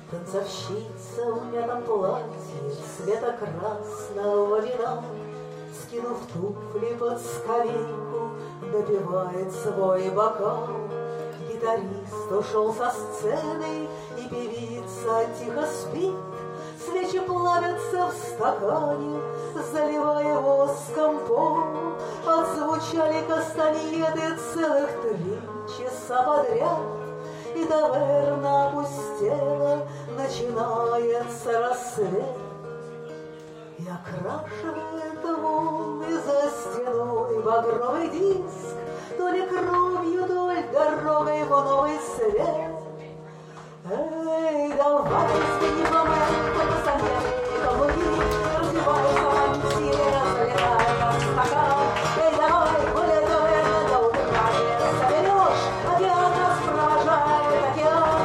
Танцовщица в мятом платье цвета красного вина, скинув туфли под скамейку, допивает свой бокал. Гитарист ушел со сцены, и певица тихо спит. Свечи плавятся в стакане, заливая воском пол. Отзвучали кастаньеты целых 3 часа подряд, и таверна опустела, начинается рассвет. И окрашивает волны за стеной багровый диск, то ли кровью, то ли дорогой в новый свет. Эй, давай, извини, фламенко, кастаньеты, каблуки, развивайся в мантиле, разлетай как стакан. Эй, давай, гуляй, таверна, до утра не соберешь, океан нас провожает, океан.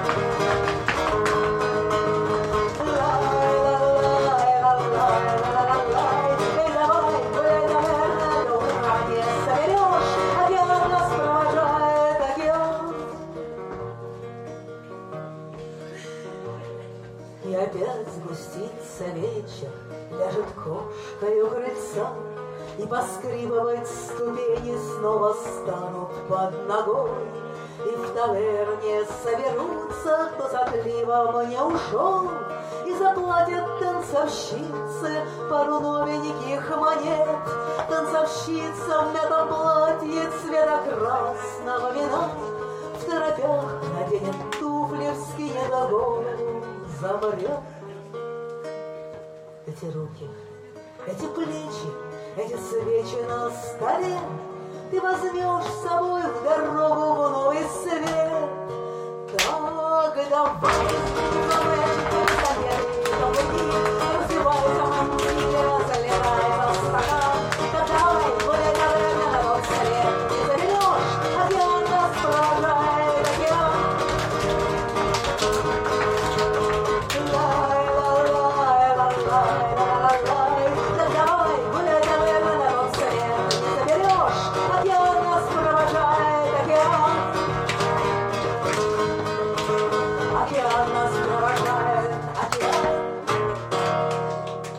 Эй, давай, гуляй, таверна, до утра не соберешь, океан нас провожает, океан. И опять сгустится вечер, ляжет кошкой у крыльца, и поскрипывать ступени снова станут под ногой. И в таверне соберутся, кто с отливом не ушел, и заплатят танцовщице пару новеньких монет. Танцовщица в мятом платье цвета красного вина, в торопях наденет туфли, вскинет голову, замрет. Эти руки, эти плечи, эти свечи на столе ты возьмешь с собой в дорогу в новый свет. Так, давай.